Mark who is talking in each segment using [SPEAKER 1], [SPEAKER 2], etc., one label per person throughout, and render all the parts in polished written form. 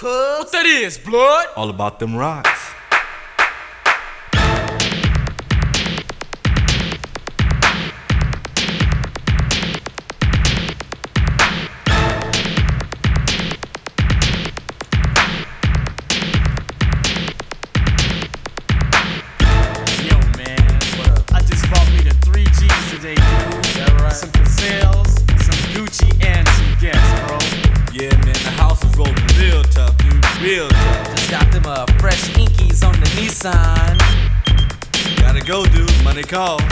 [SPEAKER 1] cuz.
[SPEAKER 2] What that is, blood?
[SPEAKER 3] All about them rocks.
[SPEAKER 2] Yo, man, what up? I just bought me the 3 G's today, dude.
[SPEAKER 1] Yeah, right.
[SPEAKER 2] Some Gazelles, some Gucci, and some Guess, bro.
[SPEAKER 3] Yeah, man, the house is rolling real tough, dude. Real tough.
[SPEAKER 1] Just got them fresh inkies on the Nissan.
[SPEAKER 3] Gotta go, dude. Money calls.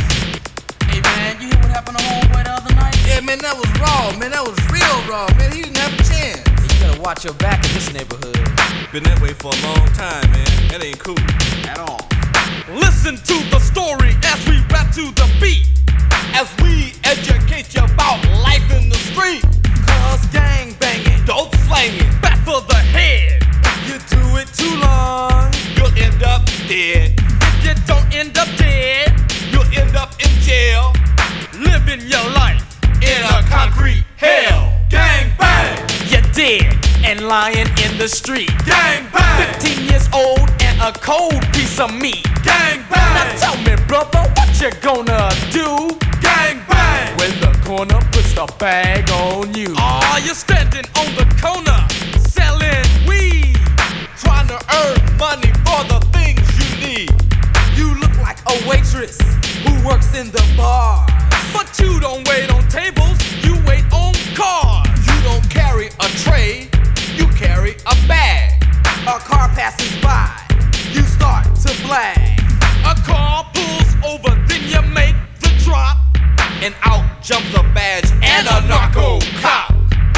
[SPEAKER 1] Hey man, you hear what happened to homeboy the other night?
[SPEAKER 4] Yeah, man, that was raw, man. That was real raw, man. He didn't have a chance.
[SPEAKER 1] You gotta watch your back in this neighborhood.
[SPEAKER 3] Been that way for a long time, man. That ain't cool at all.
[SPEAKER 2] Listen to the story as we rap to the beat.
[SPEAKER 4] As we educate you about life in the street,
[SPEAKER 1] Cause gang banging,
[SPEAKER 4] dope slanging,
[SPEAKER 2] Back for the head.
[SPEAKER 4] you do it too long, you'll end up dead.
[SPEAKER 2] If you don't end up dead,
[SPEAKER 4] You'll end up in jail,
[SPEAKER 2] living your life
[SPEAKER 4] in a concrete hell. Gang bang,
[SPEAKER 2] you're dead and lying in the street.
[SPEAKER 4] gang bang,
[SPEAKER 2] 15 years old and a cold piece of meat.
[SPEAKER 4] gang
[SPEAKER 2] Now
[SPEAKER 4] bang,
[SPEAKER 2] tell me, brother, what you gonna do
[SPEAKER 4] gang bang.
[SPEAKER 2] when the corner puts the bag on you? Oh, you're standing on the corner selling weed.
[SPEAKER 4] Trying to earn money for the things you need.
[SPEAKER 1] you look like a waitress who works in the bar.
[SPEAKER 2] But you don't wait on tables, you wait on cars.
[SPEAKER 4] You don't carry a tray, you carry a bag.
[SPEAKER 1] A car passes by, you start to flag.
[SPEAKER 2] A car pulls over, then you make the drop.
[SPEAKER 4] And out jumps a badge and a narco cop.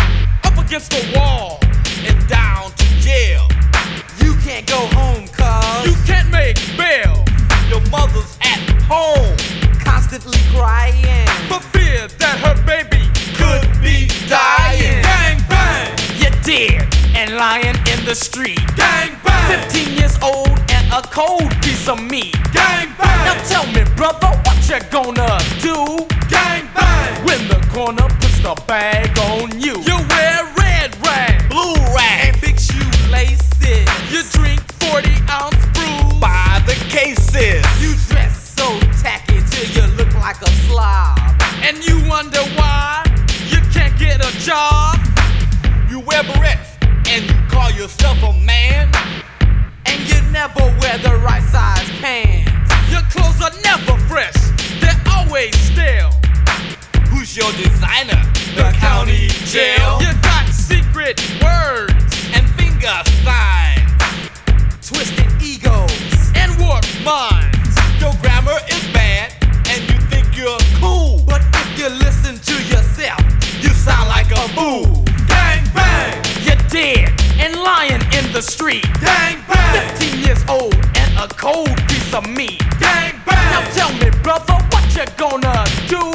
[SPEAKER 2] Up against the wall,
[SPEAKER 4] And down to jail.
[SPEAKER 1] You can't go home cause
[SPEAKER 2] you can't make bail.
[SPEAKER 4] Your mother's at home,
[SPEAKER 1] constantly crying.
[SPEAKER 2] For fear that her baby
[SPEAKER 4] could be dying. Gang bang,
[SPEAKER 2] you're dead and lying in the street.
[SPEAKER 4] gang bang,
[SPEAKER 2] 15 years old and a cold piece of meat.
[SPEAKER 4] gang
[SPEAKER 2] Now
[SPEAKER 4] bang,
[SPEAKER 2] tell me, brother, what you gonna do
[SPEAKER 4] gang bang.
[SPEAKER 2] when the corner puts the bag on you? You wear red rag,
[SPEAKER 4] Blue rag,
[SPEAKER 1] And big shoelaces.
[SPEAKER 2] you drink 40-ounce brews.
[SPEAKER 4] by the cases.
[SPEAKER 1] You dress so tacky till you look like a slob.
[SPEAKER 2] And you wonder why you can't get a job.
[SPEAKER 4] You wear barrettes and you call yourself a man.
[SPEAKER 1] And you never wear the right size pants.
[SPEAKER 2] Your clothes are never fresh, they're always stale.
[SPEAKER 4] Who's your designer? The county jail.
[SPEAKER 2] You got secret words
[SPEAKER 4] And finger signs.
[SPEAKER 1] Twisted egos.
[SPEAKER 2] and warped minds.
[SPEAKER 4] Your grammar is bad and you think you're cool.
[SPEAKER 1] But if you listen to yourself,
[SPEAKER 4] You sound like a fool. Gang bang,
[SPEAKER 2] You're dead and lying in the street.
[SPEAKER 4] gang bang,
[SPEAKER 2] 15 years old and a cold piece of meat.
[SPEAKER 4] gang
[SPEAKER 2] Now
[SPEAKER 4] bang.
[SPEAKER 2] tell me, brother, what you gonna do